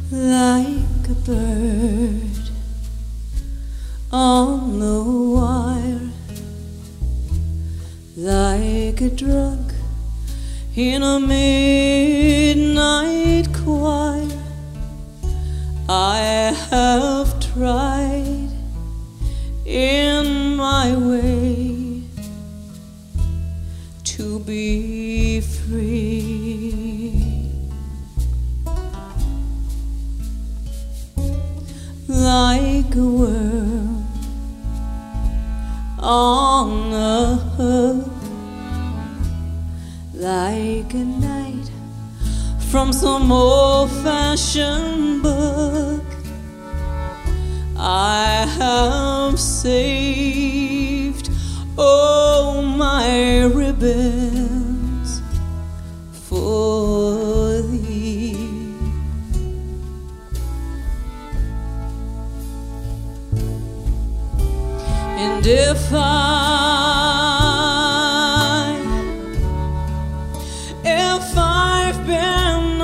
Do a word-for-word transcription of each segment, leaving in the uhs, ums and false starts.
like a bird on the wire, like a drug in a midnight choir. I have tried in my way to be free, like a worm on a hook, like a night from some old-fashioned book. I have saved all my ribbons for thee, and if I, if I've been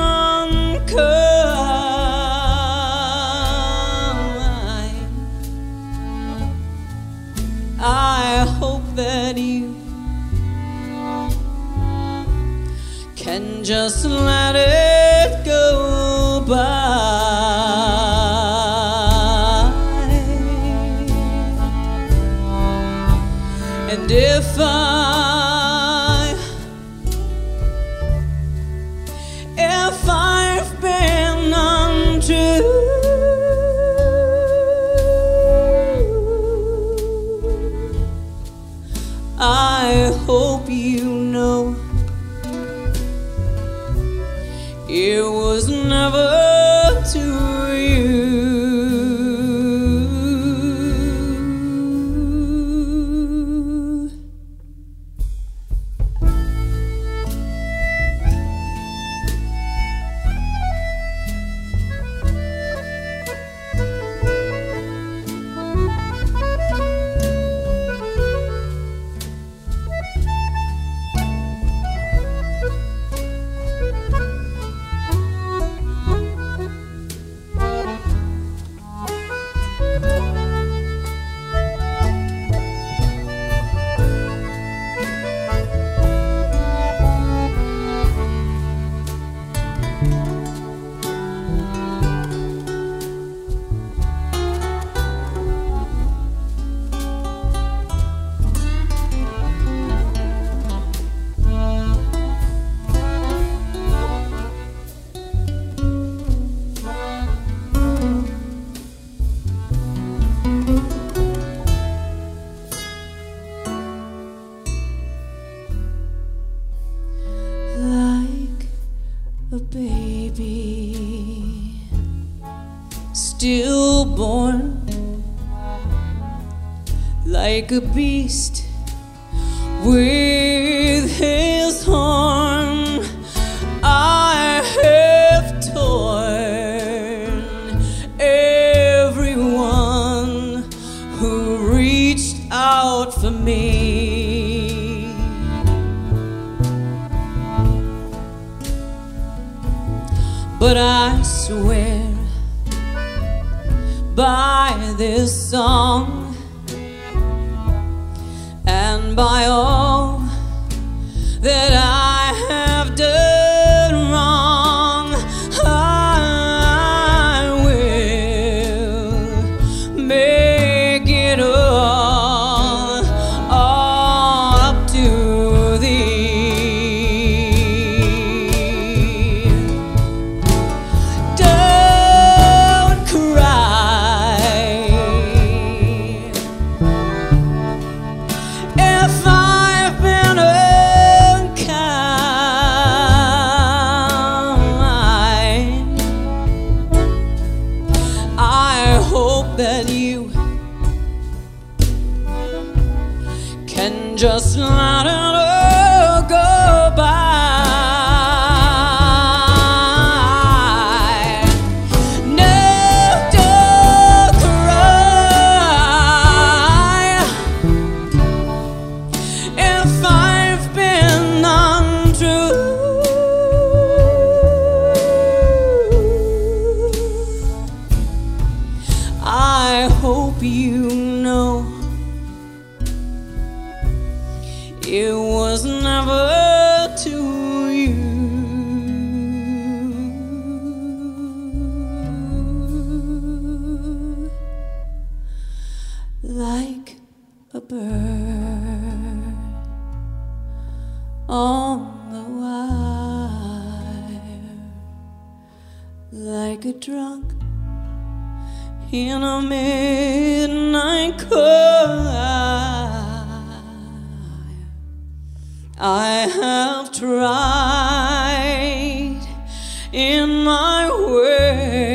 unkind, I hope that you can just let it go by. And if I, if I've been untrue, I hope you know it was never to you. A baby stillborn, like a beast with his horn. I have torn everyone who reached out for me. But I swear by this song and by all that I have done wrong, I will make it all, all up to thee. That you can just let it all go by. No, don't cry if I've been untrue. you know it was never to you. Like a bird on the wire, like a drunk in a midnight choir. I have tried in my way